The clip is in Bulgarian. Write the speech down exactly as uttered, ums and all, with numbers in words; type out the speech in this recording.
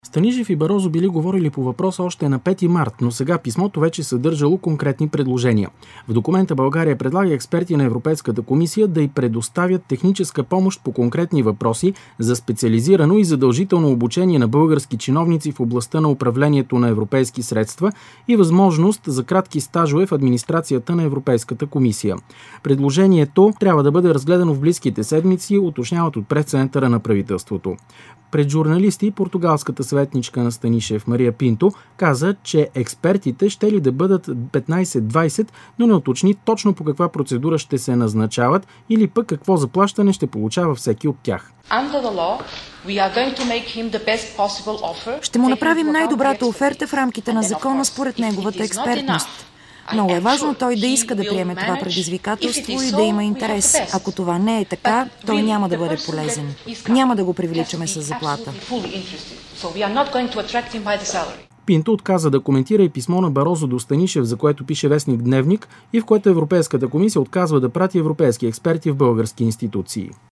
Станишев и Барозу били говорили по въпроса още на пети март, но сега писмото вече съдържало конкретни предложения. В документа България предлага експерти на Европейската комисия да й предоставят техническа помощ по конкретни въпроси за специализирано и задължително обучение на български чиновници в областта на управлението на европейски средства и възможност за кратки стажове в администрацията на Европейската комисия. Предложението трябва да бъде разгледано в близките седмици, уточняват от пресцентъра на правителството. Пред журналисти португалската съветничка на Станишев Мария Пинто каза, че експертите ще ли да бъдат петнайсет-двайсет, но не уточни точно по каква процедура ще се назначават или пък какво заплащане ще получава всеки от тях. Ще му направим най-добрата оферта в рамките на закона според неговата експертност. Много е важно той да иска да приеме това предизвикателство и да има интерес. Ако това не е така, той няма да бъде полезен. Няма да го привличаме с заплата. Пинто отказа да коментира и писмо на Барозу до Станишев, за което пише вестник Дневник и в което Европейската комисия отказва да прати европейски експерти в български институции.